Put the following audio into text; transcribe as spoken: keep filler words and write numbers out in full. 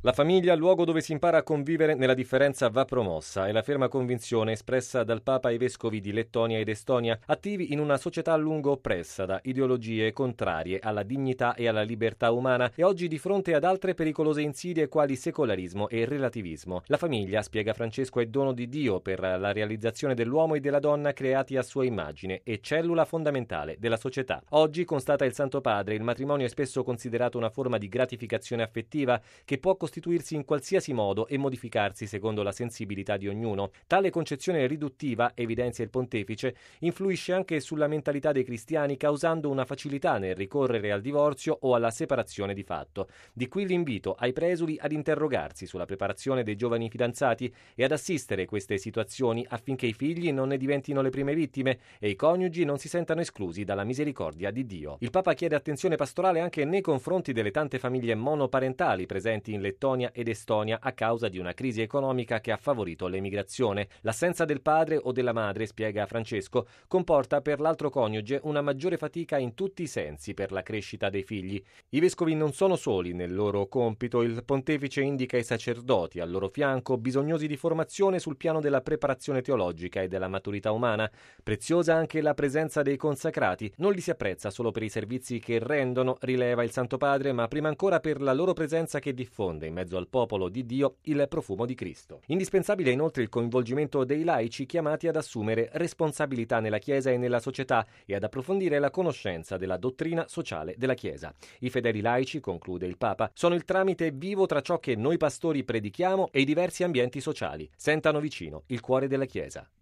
La famiglia, luogo dove si impara a convivere nella differenza, va promossa. È la ferma convinzione espressa dal Papa ai vescovi di Lettonia ed Estonia, attivi in una società a lungo oppressa da ideologie contrarie alla dignità e alla libertà umana e oggi di fronte ad altre pericolose insidie quali secolarismo e relativismo. La famiglia, spiega Francesco, è dono di Dio per la realizzazione dell'uomo e della donna creati a sua immagine e cellula fondamentale della società. Oggi, constata il Santo Padre, il matrimonio è spesso considerato una forma di gratificazione affettiva che può costituirsi in qualsiasi modo e modificarsi secondo la sensibilità di ognuno. Tale concezione riduttiva, evidenzia il pontefice, influisce anche sulla mentalità dei cristiani, causando una facilità nel ricorrere al divorzio o alla separazione di fatto. Di qui l'invito ai presuli ad interrogarsi sulla preparazione dei giovani fidanzati e ad assistere queste situazioni affinché i figli non ne diventino le prime vittime e i coniugi non si sentano esclusi dalla misericordia di Dio. Il Papa chiede attenzione pastorale anche nei confronti delle tante famiglie monoparentali presenti in Lettonia ed Estonia a causa di una crisi economica che ha favorito l'emigrazione. L'assenza del padre o della madre, spiega Francesco, comporta per l'altro coniuge una maggiore fatica in tutti i sensi per la crescita dei figli. I vescovi non sono soli nel loro compito. Il pontefice indica i sacerdoti al loro fianco, bisognosi di formazione sul piano della preparazione teologica e della maturità umana. Preziosa anche la presenza dei consacrati. Non li si apprezza solo per i servizi che rendono, rileva il Santo Padre, ma prima ancora per la loro presenza che diffonde in mezzo al popolo di Dio il profumo di Cristo. Indispensabile inoltre il coinvolgimento dei laici chiamati ad assumere responsabilità nella Chiesa e nella società e ad approfondire la conoscenza della dottrina sociale della Chiesa. I fedeli laici, conclude il Papa, sono il tramite vivo tra ciò che noi pastori predichiamo e i diversi ambienti sociali. Sentano vicino il cuore della Chiesa.